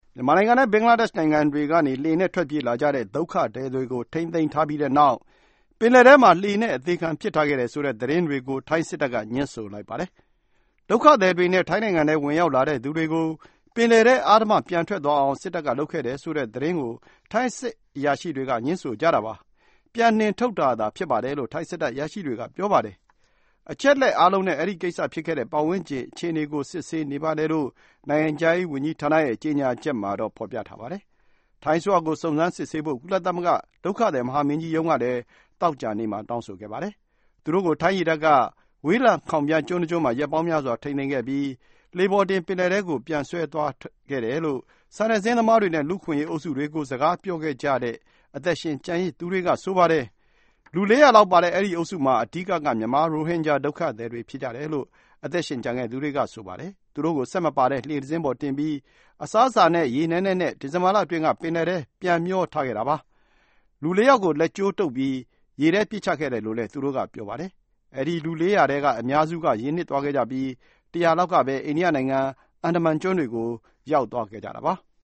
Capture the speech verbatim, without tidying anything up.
မြန်မာနိုင်ငံနဲ့ဘင်္ဂလားဒေ့ရှ်နိုင်ငံတွေကနေလှေနဲ့ထွက်ပြေးလာကြတဲ့ဒုက္ခသည်တွေကိုထိန်းသိမ်းထားပြီးတဲ့နောက်ပင်လယ်ထဲမှာလှေနဲ့အသေခံပစ်ထားခဲ့တယ်ဆိုတဲ့သတင်းတွေကိုထိုင်းစစ်တပ်ကငြင်းဆိုလိုက်ပါတယ်။ဒုက္ခသည်တွေနဲ့ထိုင်းနိုင်ငံထဲဝင်ရောက်လာတဲ့သူတွေကိုပင်လယ်ထဲအဓမ္မပြန်ထွက်သွားအောင်စစ်တပ်ကလုပ်ခဲ့တယ်ဆိုတဲ့သတင်းကိုထိုင်းစစ်အရာရှိတွေကငြင်းဆိုကြတာပါ။ပြန်နှင်ထုတ်တာသာဖြစ်ပါတယ်လို့ထိုင်းစစ်တပ်အရာရှိတွေကပြောပါတယ်။အချက်အလက်အားလုံးနဲ့အဲဒီကိစ္စဖြစ်ခဲ့တဲ့ပတ်ဝန်းကျင်အခြေအနေကိုစစ်ဆေးနေပါတယ်လို့နိုင်ငံခြားရေးဝန်ကြီးဌာနရဲ့ကြေညာချက်မှာဖော်ပြထားပါတယ်။ထိုင်းအစိုးရကိုစုံစမ်းစစ်ဆေးဖို့ကုလသမဂ္ဂဒုက္ခသည်မဟာမင်းကြီးရုံးကလည်းသောကြာနေ့မှာတောင်းဆိုခဲ့ပါတယ်။သူတို့ကိုထိုင်းရေတပ်ကဝေးလံခေါင်ဖျားကျွန်းတကျွန်းမှာရက်ပေါင်းများစွာထိန်းသိမ်းခဲ့ပြီးလှေပေါ်တင်ပင်လယ်ထဲကိုပြန်ဆွဲသွားခဲ့တယ်လို့စာနယ်ဇင်းသမားတွေနဲ့လူ့အခွင့်အရေးအုပ်စုတွေကိုစကားပြောခဲ့ကြတဲ့အသက်ရှင်ကျန်ရစ်သူတွေကဆိုပါတယ်။လူလေးရာလောက်ပါတဲ့အဲဒီအုပ်စုမှာအဓိကကမြန်မာရိုဟင်ဂျာဒုက္ခသည်တွေဖြစ်ကြတယ်လို့အသက်ရှင်ကျန်ခဲ့သူတွေကဆိုပါတယ်။သူတို့ကိုဆက်မပါတဲ့လှေတစင်းပေါ်တင်ပြီးအစားအစာနဲ့ရေနည်းနည်းနဲ့ဒီဇင်ဘာလအတွင်းကပင်လယ်ထဲပြန်မျောထားခဲ့တာပါ။လူလေးယောက်ကိုလက်ကျိုးတုပ်ပြီးရေထဲပစ်ချခဲ့တယ်လို့လည်းသူတို့ကပြောပါတယ်။အဲဒီလူလေးရာထဲကအများစုကရေနစ်သွားခဲ့ကြပြီးတရာလောက်ကပဲအိန္ဒိယနိုင်ငံအန်ဒမန်ကျွန်းတွေကိုရောက်သွားခဲ့ကြတာပါ။